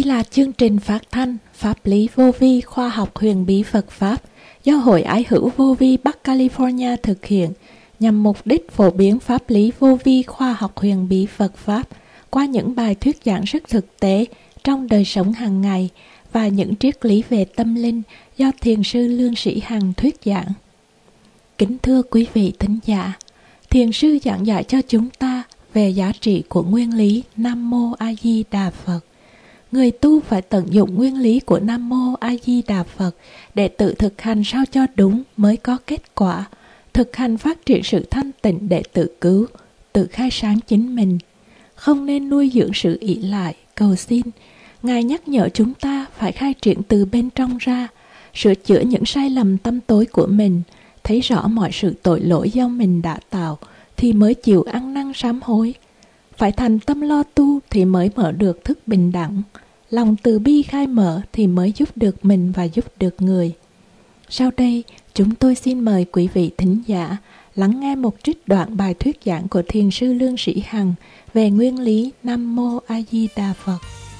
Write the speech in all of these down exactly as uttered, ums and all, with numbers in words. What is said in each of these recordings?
Đây là chương trình phát thanh Pháp lý vô vi khoa học huyền bí Phật Pháp do Hội Ái hữu vô vi Bắc California thực hiện nhằm mục đích phổ biến pháp lý vô vi khoa học huyền bí Phật Pháp qua những bài thuyết giảng rất thực tế trong đời sống hàng ngày và những triết lý về tâm linh do Thiền sư Lương Sĩ Hằng thuyết giảng. Kính thưa quý vị thính giả, Thiền sư giảng dạy cho chúng ta về giá trị của nguyên lý Nam Mô A Di Đà Phật. Người tu phải tận dụng nguyên lý của Nam Mô A Di Đà Phật để tự thực hành sao cho đúng mới có kết quả, thực hành phát triển sự thanh tịnh để tự cứu, tự khai sáng chính mình. Không nên nuôi dưỡng sự ỷ lại, cầu xin. Ngài nhắc nhở chúng ta phải khai triển từ bên trong ra, sửa chữa những sai lầm tâm tối của mình, thấy rõ mọi sự tội lỗi do mình đã tạo thì mới chịu ăn năn sám hối. Phải thành tâm lo tu thì mới mở được thức bình đẳng. Lòng từ bi khai mở thì mới giúp được mình và giúp được người. Sau đây, chúng tôi xin mời quý vị thính giả lắng nghe một trích đoạn bài thuyết giảng của Thiền sư Lương Sĩ Hằng về nguyên lý Nam Mô A Di Đà Phật.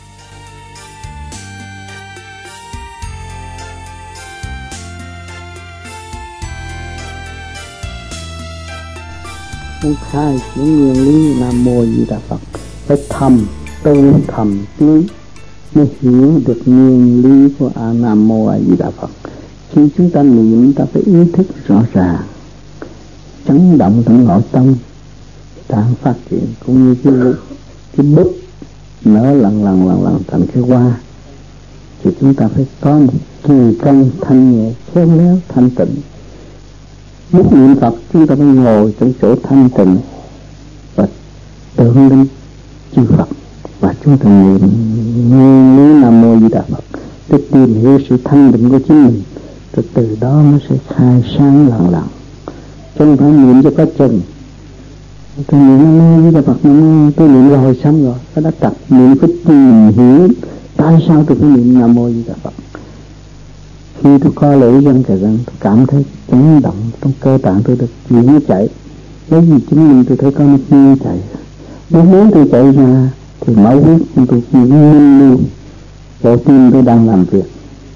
Muốn khai những nguyên lý Nam Mô A Di Đà Phật phải thầm tu thầm tiến mới hiểu được nguyên lý của A Nam Mô A Di Đà Phật. Khi chúng ta niệm, ta phải ý thức rõ ràng, chấn động trong nội tâm, đang phát triển cũng như cái bút, cái bút nở lần lần lần lần thành cái hoa, thì chúng ta phải có một kỳ công thanh nhẹ, khéo léo, thanh tịnh. Lúc niệm Phật chúng ta phải ngồi trong chỗ thanh tịnh và tưởng đến chư Phật và chúng ta niệm nguyên lý Nam Mô A Di Đà Phật để tìm hiểu sự thanh tịnh của chính mình, rồi từ đó nó sẽ khai sáng lần lần. Không phải niệm cho có chừng. Tôi niệm Nam Mô A Di Đà Phật, tôi niệm rồi xong rồi, tôi đã tập niệm phải tìm hiểu tại sao tôi phải niệm Nam Mô A Di Đà Phật. Khi tôi coi lễ dân kề răng, tôi cảm thấy chấn động trong cơ tạng tôi được chuyển chạy. Bởi vì chính mình tôi thấy có một như chạy. Nếu muốn tôi chạy ra thì máu huyết của tôi chỉ ngưng lưu, bộ tim tôi đang làm việc.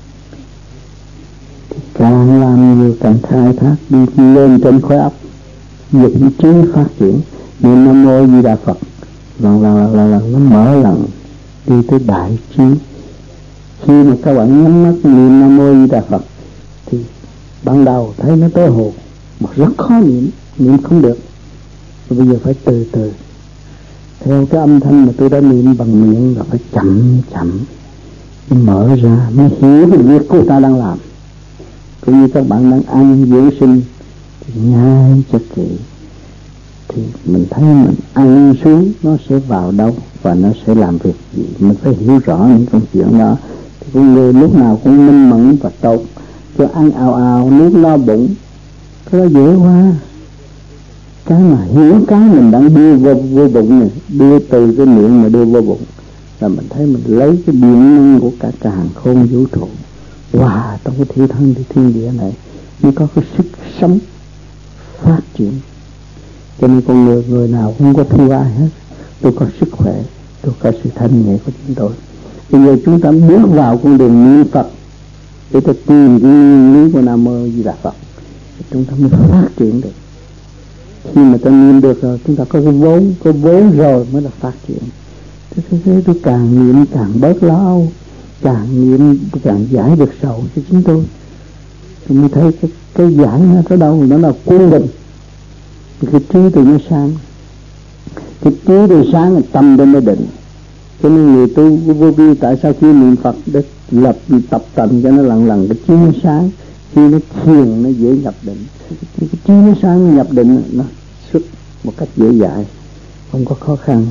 Thì càng làm nhiều càng khai thác đi lên trên khối óc, dụng trí phát triển. Niệm Nam Mô A Di Đà Phật lần lần lần lần lần nó mở lần đi tới đại trí. Khi mà các bạn nhắm mắt niệm Nam Mô A Di Đà Phật thì ban đầu thấy nó tới hồ, mà rất khó niệm, niệm không được. Và bây giờ phải từ từ theo cái âm thanh mà tôi đã niệm bằng miệng, là phải chậm chậm mở ra mới hiểu cái việc của ta đang làm. Cũng như các bạn đang ăn dưỡng sinh thì nhai cho kỹ, thì mình thấy mình ăn xuống nó sẽ vào đâu và nó sẽ làm việc gì, mình phải hiểu rõ những công chuyện đó. Thì con người lúc nào cũng minh mẫn và tốt, cho ăn ào ào nuốt no bụng cái đó dễ quá. Cái mà hiểu cái mình đang đưa vô, vô bụng này, đưa từ cái miệng mà đưa vô bụng, là mình thấy mình lấy cái điện năng của cả càn khôn vũ trụ hòa trong cái thiên thân thiên địa này mới có cái sức sống phát triển. Cho nên con người người nào không có thua ai hết. Tôi có sức khỏe, tôi có sự thanh nhẹ của chúng tôi. Bây giờ chúng ta bước vào con đường niệm Phật để ta tìm cái nguyên lý của Nam Mô A Di Đà Phật, chúng ta mới phát triển được. Khi mà ta niệm được rồi, chúng ta có cái vốn, có vốn rồi mới là phát triển. Thế thế thế tôi càng niệm càng bớt lo âu, càng niệm càng giải được sầu cho chúng tôi. Tôi mới thấy cái, cái giải nó ở đâu, nó là quân bình. Cái trí tôi mới sáng, cái trí tôi sáng là tâm tôi mới định. Cho nên người tu vô vi tại sao khi niệm Phật để lập tập tành cho nó lần lần cái trí nó sáng, khi nó thiền nó dễ nhập định. Cái trí nó sáng nhập định nó xuất một cách dễ dãi, không có khó khăn.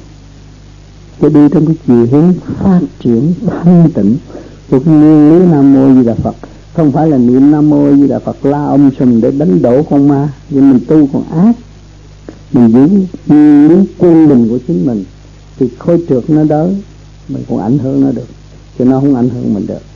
Cho đi trong cái chiều hướng phát triển thanh tịnh của cái nguyên lý Nam Mô A Di Đà Phật. Không phải là niệm Nam Mô A Di Đà Phật la ông sùm để đánh đổ con ma, nhưng mình tu còn ác. Mình giữ nguyên lý quân bình của chính mình thì khối trượt nó đỡ, mình còn ảnh hưởng nó được, chứ nó không ảnh hưởng mình được.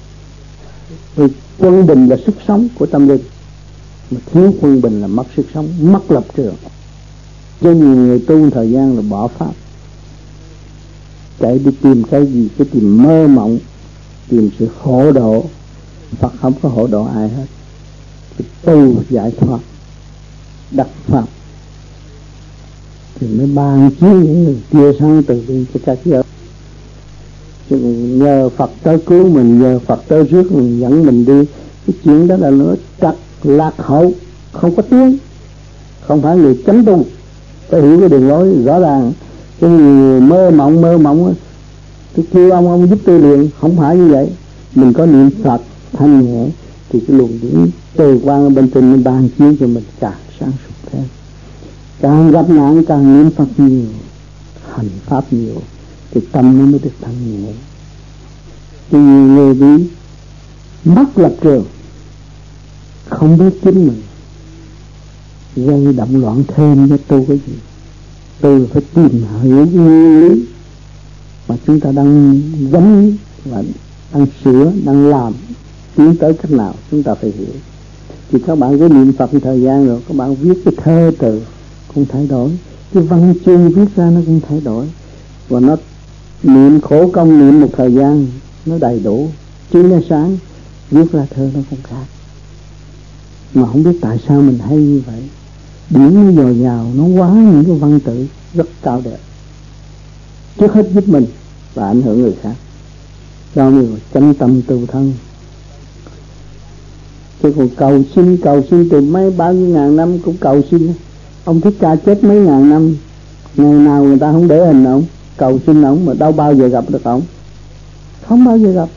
Vì quân bình là sức sống của tâm linh, mà thiếu quân bình là mất sức sống, mất lập trường. Cho nhiều người tu thời gian là bỏ pháp, chạy đi tìm cái gì? Cái tìm mơ mộng, tìm sự khổ độ. Phật không có khổ độ ai hết. Cái tu giải thoát đắc pháp thì mới ban chiếu những người kia sang từ bi cho các giới. Chứ nhờ Phật tới cứu mình, nhờ Phật tới rước mình, dẫn mình đi, cái chuyện đó là nó trật lạc hậu, không có tiếng. Không phải người chánh tu phải hiểu cái đường lối rõ ràng. Cái người mơ mộng mơ mộng cái kêu ông ông giúp tôi liền, không phải như vậy. Mình có niệm Phật thanh nhẹ thì cái luồng điển từ quan ở bên trên ban chiếu cho mình càng sáng suốt thêm. Càng gặp nạn càng niệm Phật nhiều, hành pháp nhiều thì tâm nó mới được thanh nhẹ. Thì nhiều người bị mất lập trường, không biết chính mình, gây động loạn thêm cho tu cái gì. Tu phải tìm hiểu nguyên lý mà chúng ta đang giống và đang sửa, đang làm, tiến tới cách nào chúng ta phải hiểu. Thì các bạn cứ niệm Phật thời gian rồi các bạn viết cái thơ từ cũng thay đổi, cái văn chương viết ra nó cũng thay đổi, và nó niệm khổ công niệm một thời gian nó đầy đủ, trí nó sáng, viết ra thơ nó cũng khác. Mà không biết tại sao mình hay như vậy. Điển nó dồi dào, nó quá những cái văn tự rất cao đẹp, trước hết giúp mình và ảnh hưởng người khác, cho người chân tâm tu thân. Chứ còn cầu xin cầu xin từ mấy bao nhiêu ngàn năm cũng cầu xin. Ông Thích Ca chết mấy ngàn năm, ngày nào người ta không để hình ông, cầu xin ông mà đâu bao giờ gặp được ông, không bao giờ gặp.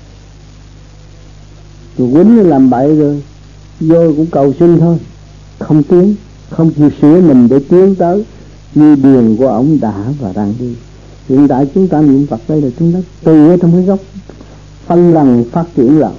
Rồi quýnh làm bậy rồi vô cũng cầu xin thôi, không tiến, không chịu sửa mình để tiến tới như đường của ông đã và đang đi. Hiện tại chúng ta niệm Phật đây là chúng ta từ ở trong cái gốc phân lần phát triển lần,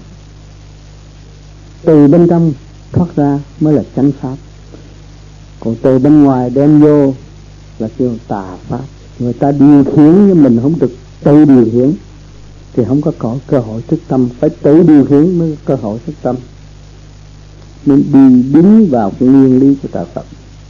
từ bên trong thoát ra mới là chánh pháp. Còn từ bên ngoài đem vô là kêu tà pháp. Người ta điều khiển nhưng mình không được tự điều khiển thì không có có cơ hội thức tâm. Phải tự điều khiển mới có cơ hội thức tâm, nên đi đứng vào cái nguyên lý của đạo Phật.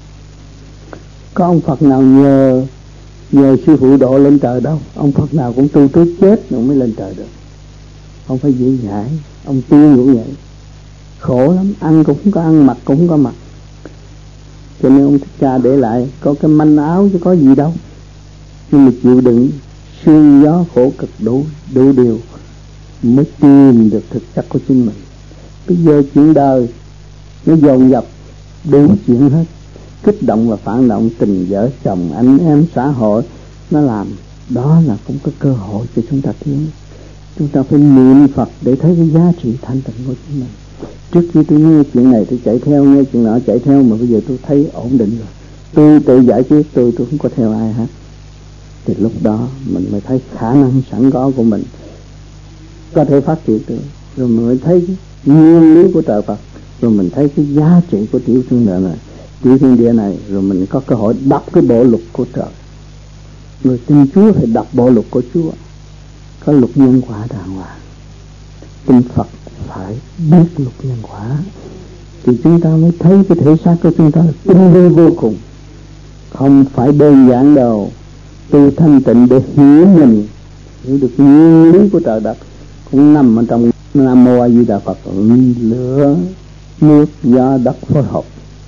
Có ông Phật nào nhờ nhờ sư phụ độ lên trời đâu. Ông Phật nào cũng tu tới chết rồi mới lên trời được. Ông phải dễ dãi, ông tiên cũng vậy, khổ lắm, ăn cũng không có ăn, mặc cũng không có mặc. Cho nên ông Thích Ca để lại có cái manh áo chứ có gì đâu, nhưng mà chịu đựng sương gió khổ cực đủ đủ điều mới tìm được thực chất của chính mình. Bây giờ chuyện đời nó dồn dập đủ chuyện hết, kích động và phản động, tình vợ chồng anh em xã hội nó làm, đó là cũng có cơ hội cho chúng ta tiến. Chúng ta phải niệm Phật để thấy cái giá trị thanh tịnh của chính mình. Trước khi tôi nghe chuyện này tôi chạy theo, nghe chuyện nọ chạy theo, mà bây giờ tôi thấy ổn định rồi, tôi tự giải quyết, tôi tôi không có theo ai hết. Thì lúc đó mình mới thấy khả năng sẵn có của mình có thể phát triển được, rồi mình mới thấy nguyên lý của trời Phật, rồi mình thấy cái giá trị của tiểu thiên địa này, tiểu thiên địa này, rồi mình có cơ hội đọc cái bộ luật của trời. Người tin Chúa phải đọc bộ luật của Chúa, có luật nhân quả đàng hoàng. Tin Phật phải biết luật nhân quả thì chúng ta mới thấy cái thể xác của chúng ta là tinh vi vô cùng, không phải đơn giản đâu. Tu thanh tịnh để hiểu mình, hiểu được nguyên lý của trời đất cũng nằm ở trong Nam Mô A Di Đà Phật. Lửa nước gió đất phối hợp.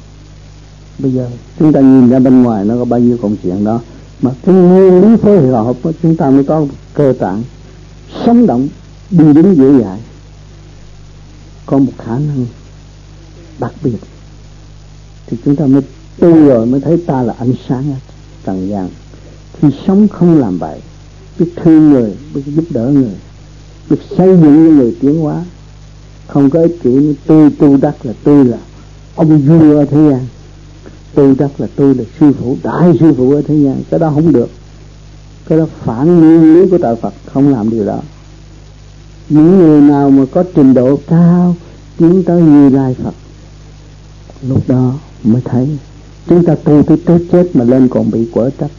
Bây giờ chúng ta nhìn ra bên ngoài nó có bao nhiêu công chuyện đó, mà cái nguyên lý phối hợp của chúng ta mới có cơ tạng sống động, đi đứng dễ dãi, có một khả năng đặc biệt. Thì chúng ta mới tu rồi mới thấy ta là ánh sáng ở trần gian. Khi sống không làm vậy, biết thương người, biết giúp đỡ người, biết xây dựng những người tiến hóa, không có ích kỷ như tôi tu đắc là tôi là ông vua ở thế gian, tôi đắc là tôi là sư phụ, đại sư phụ ở thế gian. Cái đó không được, cái đó phản nguyên lý của trời Phật, không làm điều đó. Những người nào mà có trình độ cao tiến tới Như Lai Phật, lúc đó mới thấy chúng ta tu tới tới chết mà lên còn bị quở trách,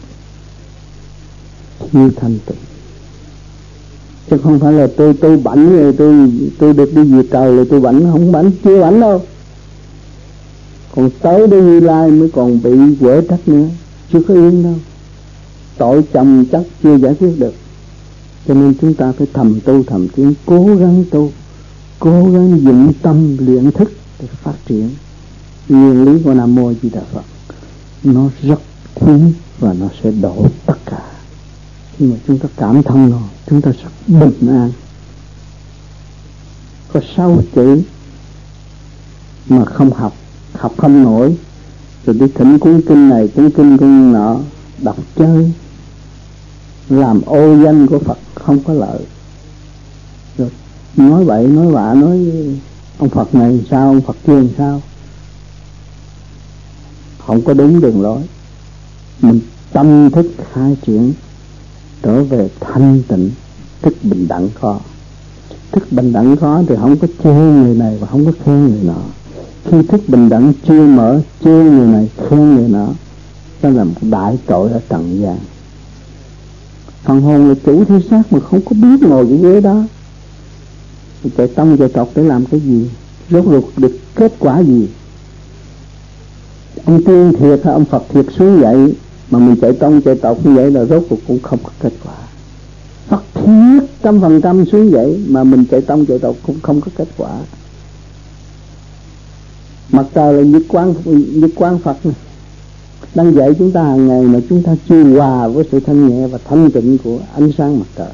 thiếu thanh tịnh. Chứ không phải là tôi tôi bảnh rồi tôi tôi được đi về trời rồi tôi bảnh, không bảnh, chưa bảnh đâu. Còn tới đây Như Lai mới còn bị quở trách nữa, chưa có yên đâu. Tội chồng chất chưa giải quyết được. Cho nên chúng ta phải thầm tu thầm tiến, cố gắng tu, cố gắng dụng tâm luyện thức để phát triển. Nguyên lý của Nam Mô Di Đà Phật nó rất quý và nó sẽ đổ tất cả. Khi mà chúng ta cảm thông rồi, chúng ta rất bình an. Có sáu chữ mà không học, học không nổi, rồi đi thỉnh cuốn kinh này, cuốn kinh cuốn nọ, đọc chơi, làm ô danh của Phật không có lợi. Rồi nói bậy, nói bạ, nói ông Phật này sao, ông Phật kia sao, không có đúng đường lối. Mình tâm thức khai triển trở về thanh tịnh, thức bình đẳng có. Thức bình đẳng có thì không có chê người này và không có khen người nọ. Khi thức bình đẳng chưa mở, chê người này, khen người nọ, đó là một đại tội ở trần gian. Phần hồn là chủ thể xác mà không có biết ngồi cái ghế đó, chạy tông chạy tộc để làm cái gì, rốt ruột được kết quả gì? Ông tiên thiệt hay ông Phật thiệt xuống vậy mà mình chạy tông chạy tộc như vậy là rốt cuộc cũng không có kết quả. Phật thiết trăm phần trăm xuống vậy mà mình chạy tông chạy tộc cũng không có kết quả. Mặt trời là nhất quán, nhất quán Phật này, đang dạy chúng ta hàng ngày mà chúng ta chưa hòa với sự thanh nhẹ và thanh tịnh của ánh sáng mặt trời.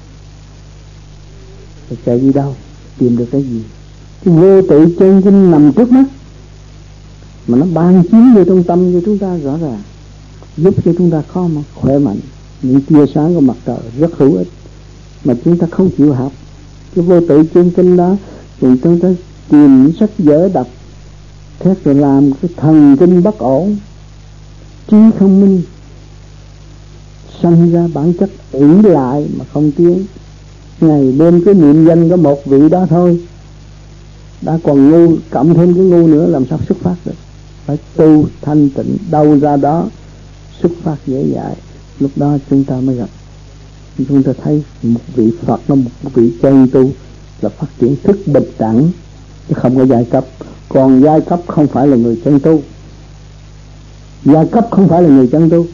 Thì chạy đi đâu, tìm được cái gì? Cái vô tự chân kinh nằm trước mắt mà nó ban chiếu vô trong tâm cho chúng ta rõ ràng, giúp cho chúng ta khó mà khỏe mạnh. Những tia sáng của mặt trời rất hữu ích mà chúng ta không chịu học. Cái vô tự chân kinh đó thì chúng ta tìm sách vở đọc, thế rồi làm cái thần kinh bất ổn, trí không minh, sanh ra bản chất ỷ lại mà không tiến. Ngày đêm cứ niệm danh có một vị đó thôi, đã còn ngu, cộng thêm cái ngu nữa làm sao xuất phát được. Phải tu thanh tịnh, đâu ra đó xuất phát dễ dãi. Lúc đó chúng ta mới gặp, chúng ta thấy một vị Phật, nó một vị chân tu là phát triển thức bình đẳng chứ không có giai cấp. Còn giai cấp không phải là người chân tu, giai cấp không phải là người chân tu.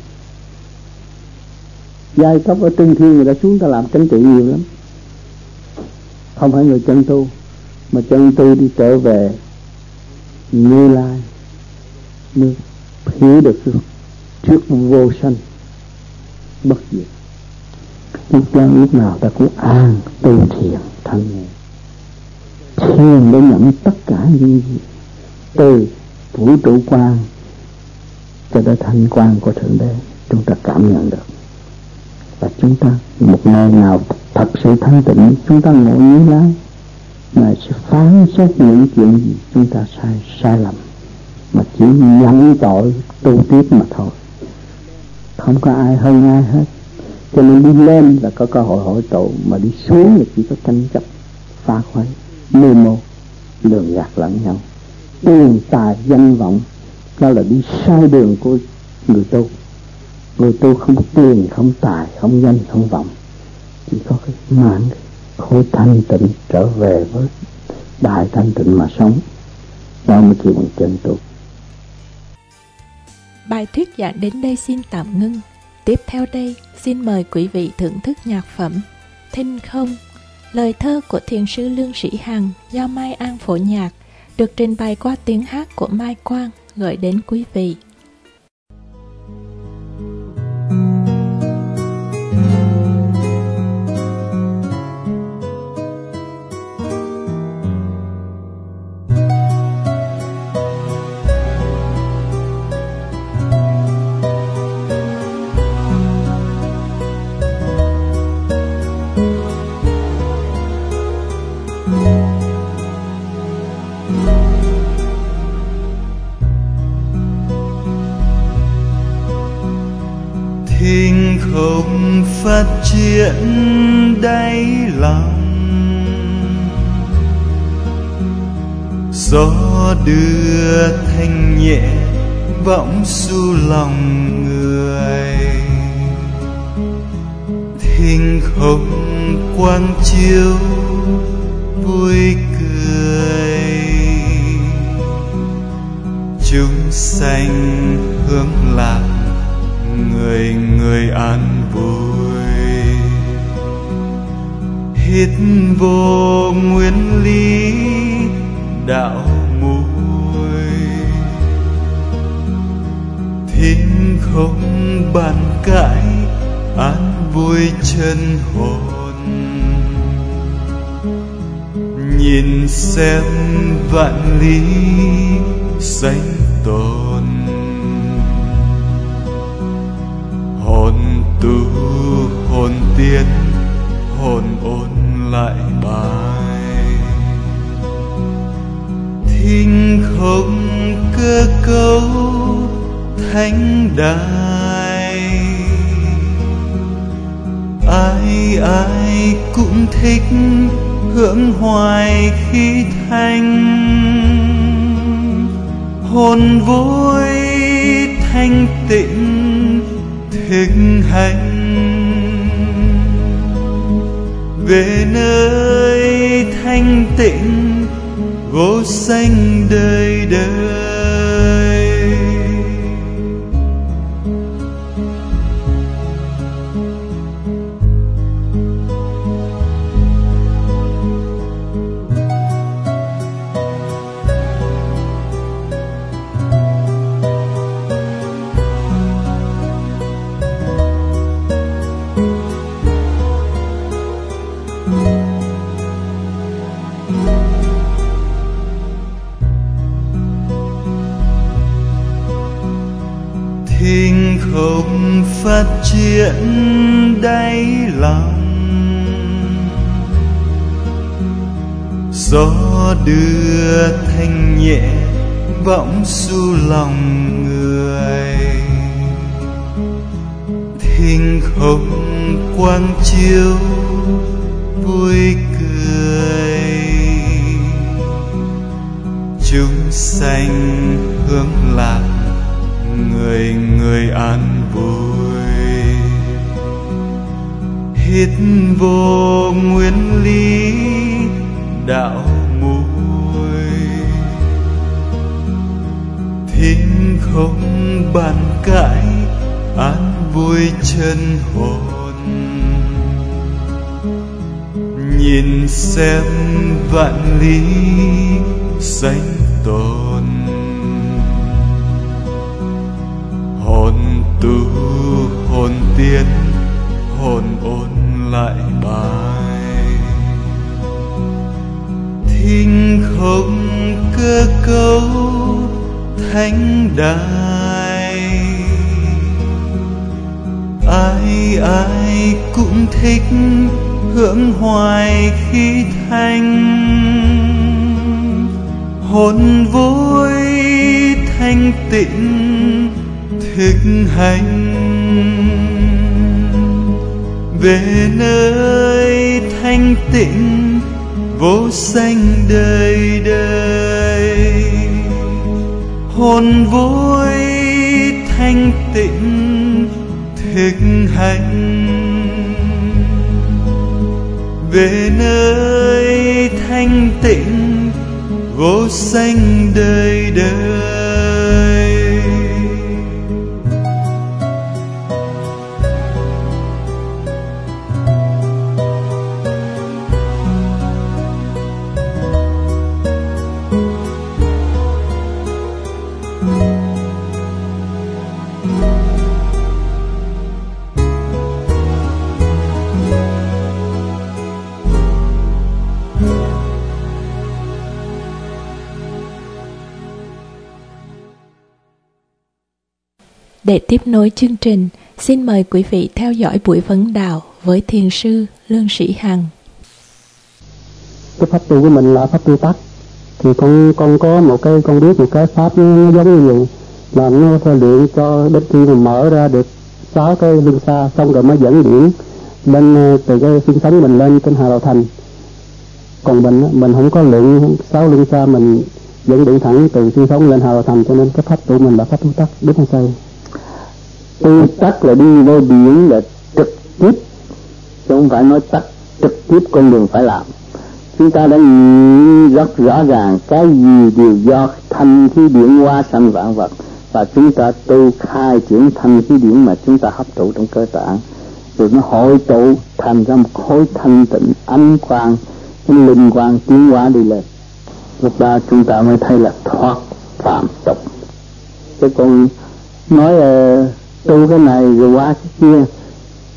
Giai cấp ở Trung Thiên người ta xuống ta làm chính trị nhiều lắm, không phải người chân tu. Mà chân tu đi trở về Như Lai mới hiểu được trước vô sanh bất diệt. Chúng ta lúc nào ta cũng an tu thiền thanh nhẹ, thiền để nhận tất cả những gì từ vũ trụ quan cho đến thanh quan của Thượng Đế, chúng ta cảm nhận được. Và chúng ta một ngày nào thật sự thanh tịnh, chúng ta ngồi Như Lai, Ngài sẽ phán xét những chuyện gì chúng ta sai sai lầm, mà chỉ nhận tội tu tiếp mà thôi, không có ai hơn ai hết. Cho nên đi lên là có cơ hội hội tụ, mà đi xuống là chỉ có tranh chấp, phá khuấy, mê mô, lường gạt lẫn nhau, tiền tài danh vọng. Đó là đi sai đường của người tu. Người tu không có tiền, không tài, không danh, không vọng, chỉ có cái mãn khối thanh tịnh trở về với đại thanh tịnh mà sống. Đó mới chịu bằng chân tu. Bài thuyết giảng đến đây xin tạm ngưng. Tiếp theo đây xin mời quý vị thưởng thức nhạc phẩm Thinh Không, lời thơ của thiền sư Lương Sĩ Hằng do Mai An phổ nhạc, được trình bày qua tiếng hát của Mai Quang, gửi đến quý vị. Thinh không phát triển đáy lòng, gió đưa thanh nhẹ võng du lòng người. Thinh không quang chiếu vui cười, chúng sanh hướng lạc, người người an vui. chân hồn. Nhìn xem vạn lý sánh tồn, hồn tu hồn tiến, hồn ôn lại bài. Thinh không cơ cấu thánh đài, ai ai cũng thích hưởng hoài khí thanh. Hồn vui thanh tịnh thực hành, về nơi thanh tịnh vô sanh đời đời. Thinh không phát triển đáy lòng, gió đưa thanh nhẹ võng du lòng người. Thinh không quang chiếu vui cười, chúng sanh hướng lạc người người an vui. Hít vô nguyên lý đạo muội, thinh không bàn cãi an vui chân hồn. Nhìn xem vạn lý sánh tồn, hồn tu hồn tiến, hồn ôn lại bài. Thinh không cơ cấu thánh đài, ai ai cũng thích hưởng hoài khí thanh. Hồn vui thanh tịnh thực hành, về nơi thanh tịnh vô sanh đời đời. Hồn vui thanh tịnh thực hành, về nơi thanh tịnh vô sanh đời đời. Để tiếp nối chương trình, xin mời quý vị theo dõi buổi vấn đạo với thiền sư Lương Sĩ Hằng. Cái pháp tu của mình là pháp tu tắc, thì con con có một cái con biết một cái pháp nó giống như vậy, là nó theo luyện cho đến khi mà mở ra được sáu cái luân xa, xong rồi mới dẫn điển lên từ cái xương sống mình lên trên Hà Đạo Thành. Còn mình mình không có luyện sáu luân xa, mình dẫn điển thẳng từ xương sống lên Hà Đạo Thành, cho nên cái pháp tu mình là pháp tu tắc, đúng không thầy? Tu tắc là đi vô biển là trực tiếp, chứ không phải nói tắc trực tiếp con đường phải làm. Chúng ta đã nghĩ rất rõ ràng cái gì đều do thanh khí điển hóa sanh vạn vật, và chúng ta tu khai triển thanh khí điển mà chúng ta hấp thụ trong cơ tạng, rồi nó hội tụ thành ra một khối thanh tịnh ánh quang, cái linh quang tiến hóa đi lên. Lúc đó chúng ta mới thấy là thoát phạm tục. Chứ còn nói uh, tu cái này rồi qua cái kia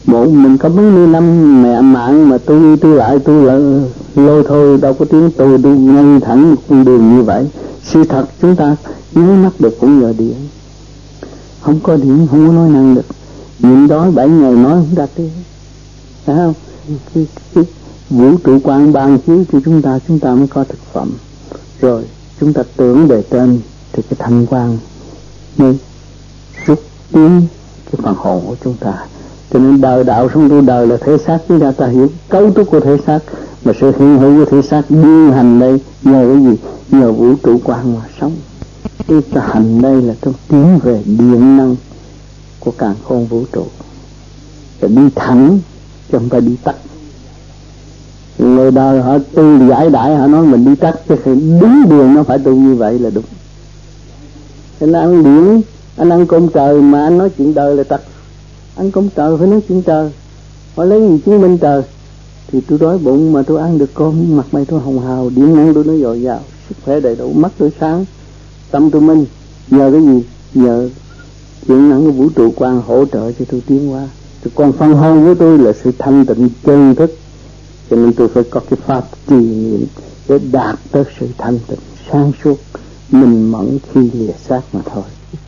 Bộ mình có mấy mươi năm mẹ mạng mà tôi đi tôi lại tôi là lôi thôi, đâu có tiếng tôi đi ngay thẳng con đường như vậy. Sự thật chúng ta nhớ mắt được cũng nhờ điện, không có điện không có nói năng được. Nhịn đói bảy ngày nói không ra tiếng, phải không? Cái, cái vũ trụ quan ban chiếu cho chúng ta, chúng ta mới có thực phẩm. Rồi chúng ta tưởng về trên thì cái thanh quan mới xúc tiến cái phần hồn của chúng ta. Cho nên đời đạo sống tu đời là thể xác, chúng ta ta hiểu cấu trúc của thể xác, mà sự hiện hữu của thể xác điều hành đây nhờ cái gì? Nhờ vũ trụ quan mà sống. Cái ta hành đây là trong tiến về điện năng của càn khôn vũ trụ, và đi thẳng chứ không phải đi tắt. Người đời họ tu giải đại, họ nói mình đi tắt, chứ phải đúng đường nó phải tu như vậy là đúng. Anh ăn điển, anh ăn cơm trời mà anh nói chuyện đời là tắt. Ăn cơm trời phải nói chuyện trời, họ lấy gì chứng minh trời? Thì tôi đói bụng mà tôi ăn được cơm, mặt mày tôi hồng hào, điện năng tôi nó dồi dào, sức khỏe đầy đủ, mắt tôi sáng, tâm tôi minh. Nhờ cái gì? Nhờ chuyện năng của vũ trụ quan hỗ trợ cho tôi tiến hóa. Còn phần hồn của tôi là sự thanh tịnh chân thức, cho nên tôi phải có cái pháp trì niệm để đạt tới sự thanh tịnh sáng suốt minh mẫn khi lìa xác mà thôi.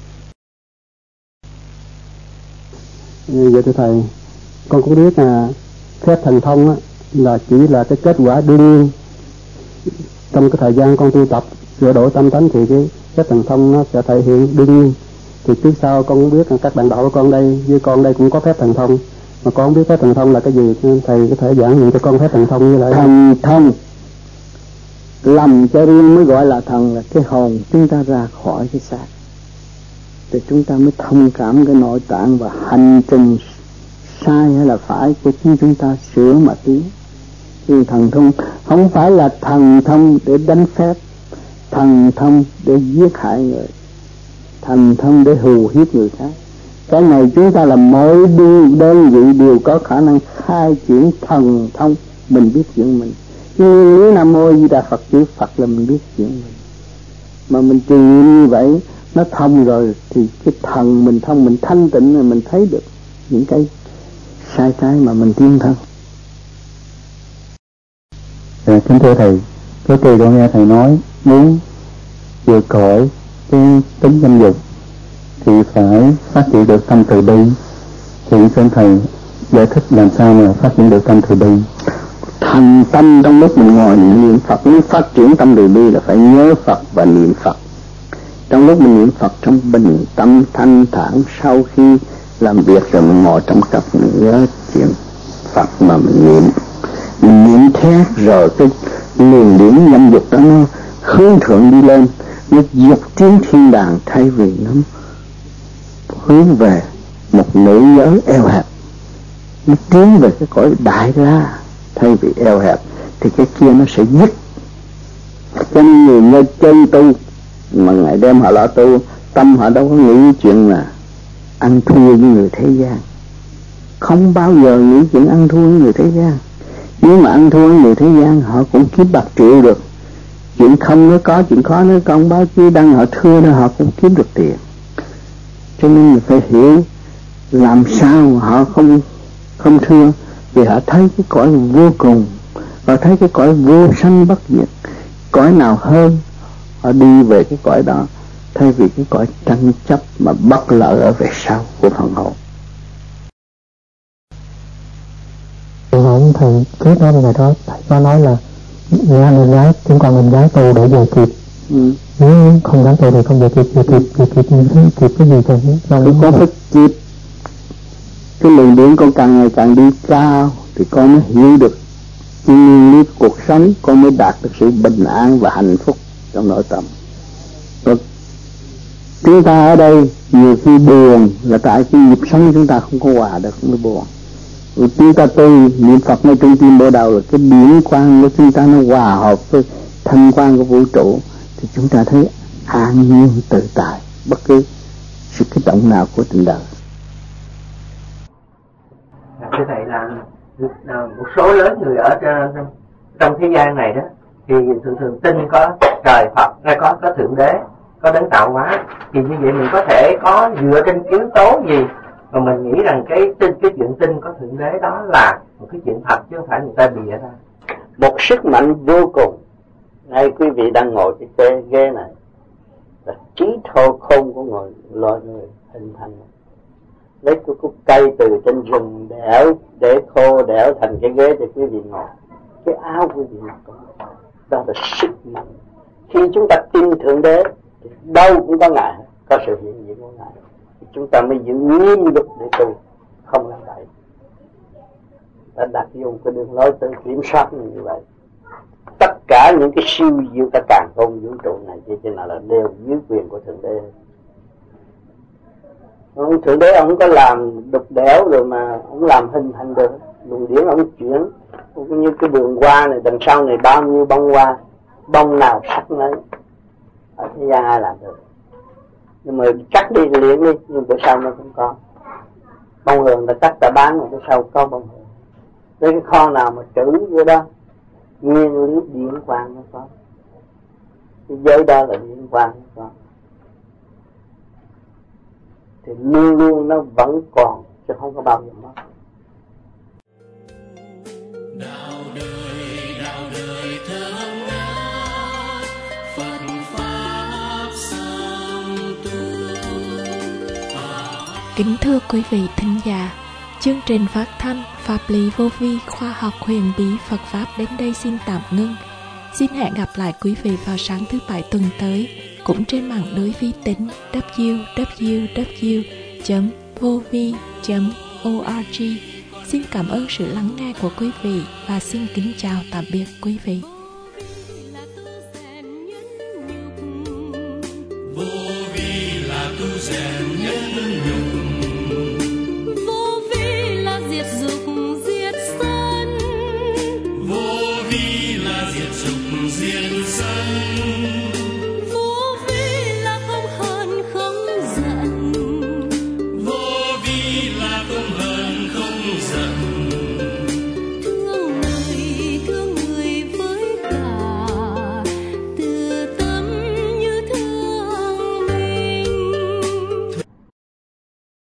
Vậy thưa thầy, con cũng biết là phép thần thông á, là chỉ là cái kết quả đương nhiên. Trong cái thời gian con tu tập sửa đổi tâm tánh thì cái phép thần thông nó sẽ thể hiện đương nhiên. Thì trước sau con cũng biết là các bạn đạo của con đây với con đây cũng có phép thần thông, mà con không biết phép thần thông là cái gì, nên thầy có thể giảng dụ cho con phép thần thông như vậy. Thần thông lầm cho riêng mới gọi là thần, là cái hồn chúng ta ra khỏi cái xác, thì chúng ta mới thông cảm cái nội tạng và hành trình sai hay là phải của chính chúng ta sửa mà tiến. Thì thần thông không phải là thần thông để đánh phép, thần thông để giết hại người, thần thông để hù hiếp người khác. Cái này chúng ta là mỗi đơn vị đều có khả năng khai triển thần thông, mình biết chuyện mình. Nhưng nếu Nam Mô Di Đà Phật chữ Phật là mình biết chuyện mình, mà mình trì như vậy nó thông rồi thì cái thần mình thông, mình thanh tịnh rồi mình thấy được những cái sai trái mà mình tiến thân. Dạ, kính thưa thầy, trước khi con nghe thầy nói muốn vượt khỏi cái tính dâm dục thì phải phát triển được tâm từ bi, thì xin thầy giải thích làm sao mà phát triển được tâm từ bi. Thành tâm trong lúc mình ngồi niệm Phật, muốn phát triển tâm từ bi là phải nhớ Phật và niệm Phật. Trong lúc mình niệm Phật trong bình tâm thanh thản, sau khi làm việc rồi mình ngồi trong cặp mình nhớ chuyện Phật mà mình niệm. Mình niệm thét rồi cái luồng điển nhâm dục đó nó hướng thượng đi lên, nó dục tiến thiên đàng, thay vì nó hướng về một nữ giới eo hẹp, nó tiến về cái cõi đại la thay vì eo hẹp, thì cái kia nó sẽ dứt. Cho nên người nơi chân tu mà ngày đêm họ lo tu, tâm họ đâu có nghĩ chuyện là ăn thua với người thế gian, không bao giờ nghĩ chuyện ăn thua với người thế gian. Nếu mà ăn thua với người thế gian họ cũng kiếm bạc triệu được, chuyện không nó có, chuyện khó nó không, báo chí đăng họ thưa đó họ cũng kiếm được tiền. Cho nên mình phải hiểu làm sao họ không không thưa, vì họ thấy cái cõi vô cùng, họ thấy cái cõi vô sanh bất diệt, cõi nào hơn họ đi về cái cõi đó, thay vì cái cõi tranh chấp mà bất lợi ở về sau của phần hồn. Hỏi thầy trước đó ngày đó thầy có nói là nhà người gái chúng con mình gái tu để về kịp, ừ. Nếu không gái tu thì không về kịp, về kịp về kịp kịp, kịp cái gì thầy? Con có phải kịp cái luồng điển, con càng ngày càng đi cao thì con mới hiểu được nguyên lý cuộc sống, con mới đạt được sự bình an và hạnh phúc trong nội tâm. Và chúng ta ở đây nhiều khi buồn là tại cái nhịp sống chúng ta không có hòa được mới buồn. Rồi chúng ta tu niệm Phật ngay trung tim bộ đầu là cái điển quang của chúng ta nó hòa hợp với thanh quang của vũ trụ, thì chúng ta thấy an nhiên tự tại bất cứ sự kích động nào của tình đời. Thưa thầy là một số lớn người ở trong, trong thế gian này đó thì thường thường tin có trời Phật, hay có có thượng đế, có đấng tạo hóa, thì như vậy mình có thể có dựa trên yếu tố gì Mà mình nghĩ rằng cái tin cái chuyện tin có Thượng Đế đó là một cái chuyện thật chứ không phải người ta bịa ra. Một sức mạnh vô cùng. Ngay quý vị đang ngồi cái ghế, ghế này là trí thô không của người loài người hình thành. Lấy cái cúc cây từ trên rừng đẽo để khô đẽo thành cái ghế để quý vị ngồi. Cái áo quý vị mặc đó là sức mạnh. Khi chúng ta tin Thượng Đế thì đâu cũng có Ngài, có sự hiện diện của Ngài. Chúng ta mới giữ nghiêm luật để tu, không làm vậy. Ta đặt dùng cái đường lối tự kiểm soát như vậy. Tất cả những cái siêu diệu cả càn khôn vũ trụ này cho nên là đều dưới quyền của Thượng Đế. Ông Thượng Đế ông có làm đục đẽo rồi mà ông làm hình thành được luồng điển, ông chuyển cũng như cái vườn hoa này, đằng sau này bao nhiêu bông hoa, bông nào sắc nấy, ở thế gian ai làm được. Nhưng mà cắt đi liền đi, nhưng bữa sau nó cũng có bông hường, ta cắt ta bán mà bữa sau có bông hường. Với cái kho nào mà trữ vô đó nguyên lý điện quang nó có, cái giới đó là điện quang nó có, thì luôn luôn nó vẫn còn chứ không có bao giờ mất. Đạo đời, đạo đời thơm ngát, Phật pháp song tu. Kính thưa quý vị thính giả, chương trình phát thanh Pháp lý vô vi khoa học huyền bí Phật Pháp đến đây xin tạm ngưng. Xin hẹn gặp lại quý vị vào sáng thứ Bảy tuần tới, cũng trên mạng lưới vi tính w w w chấm vovi chấm org. Xin cảm ơn sự lắng nghe của quý vị và xin kính chào tạm biệt quý vị. Vô vi là tu rèn